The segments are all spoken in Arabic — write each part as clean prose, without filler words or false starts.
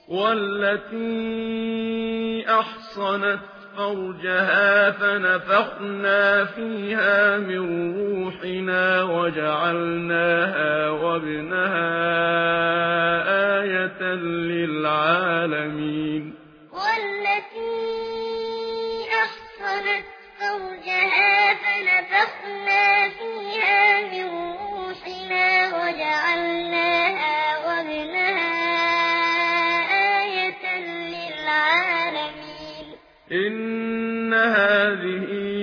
والتي أحصنت فرجها فنفخنا فيها من روحنا وجعلناها وابنها آية للعالمين. والتي أحصنت فرجها فنفخنا فيها من روحنا وجعلناها وابنها آية للعالمين. إن هذه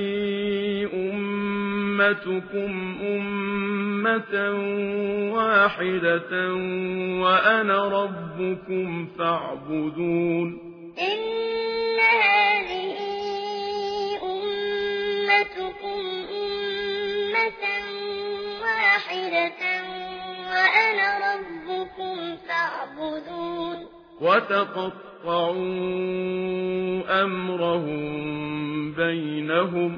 أمتكم أمة واحدة وأنا ربكم فاعبدون. إن هذه أمتكم أمة واحدة وأنا ربكم فاعبدون. وتقطعوا أمرهم بينهم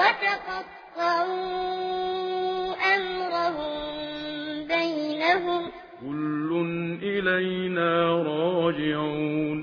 كل إلينا راجعون.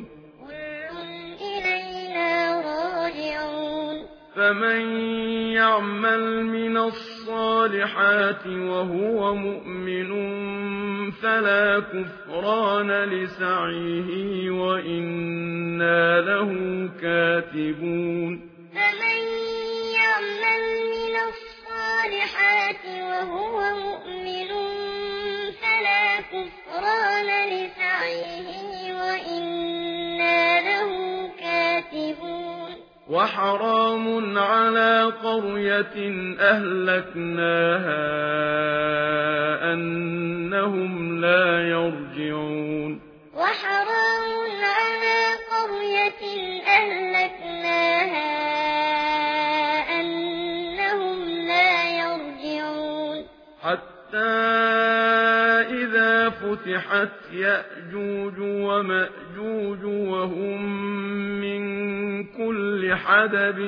فمن يعمل من الصالحات وهو مؤمن فلا كفران لسعيه وإنا له كاتبون. فمن يعمل من الصالحات وهو مؤمن فلا كفران لسعيه وإنا له كاتبون. وحرام على قرية أهلكناها أنهم لا يرجعون. وحرام على قرية أهلكناها أنهم لا يرجعون. حتى إذا فتحت يأجوج ومأجوج وهم من كل حدب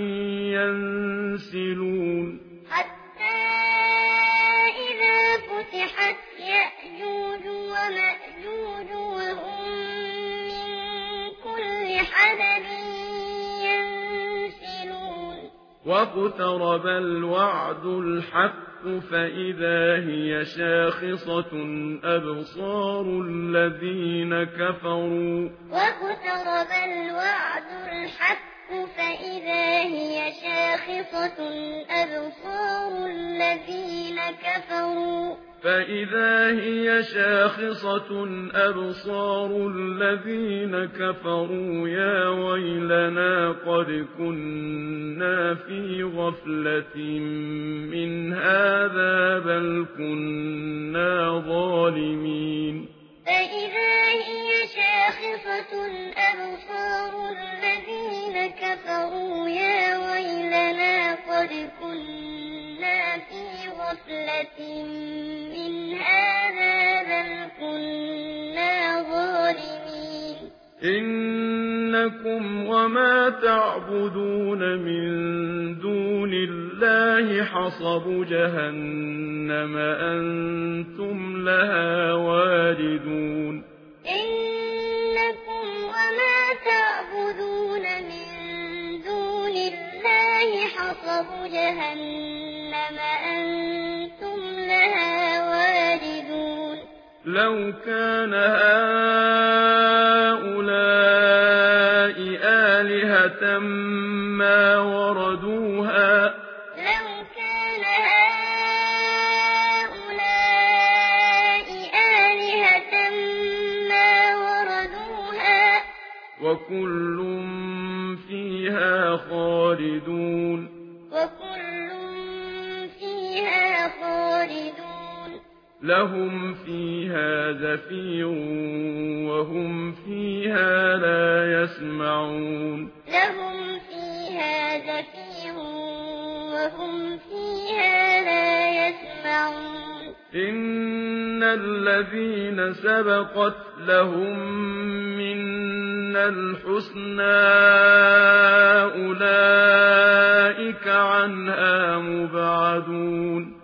ينسلون. حتى إذا فتحت يأجوج ومأجوج وهم من كل حدب ينسلون. واقترب الوعد الحق فإذا هي شاخصة أبصار الذين كفروا. واقترب الوعد الحق فإذا هي شاخصة أبصار الذين كفروا. فإذا هي شاخصة أبصار الذين كفروا يا ويلنا قد كنا في غفلة من هذا بل كنا ظالمين. فإذا هي شاخصة أبصار الذين كفروا يا ويلنا قد كنا في غفلة من هذا بل كنا ظالمين. إنكم وما تعبدون من دون الله حصب جهنم أنتم لها واردون. إنكم وما تعبدون من دون الله حصب جهنم أنتم لها واردون. لو كان هؤلاء آلهة ما وردوها. لو كان هؤلاء آلهة ما وردوها. وكل فيها خالدون. وكل فيها خالدون. لهم فيها زفير وهم فيها لا يسمعون. لهم فيها زفير وهم فيها لا يسمعون. إن الذين سبقت لهم منا الحسنى أولئك عنها مبعدون.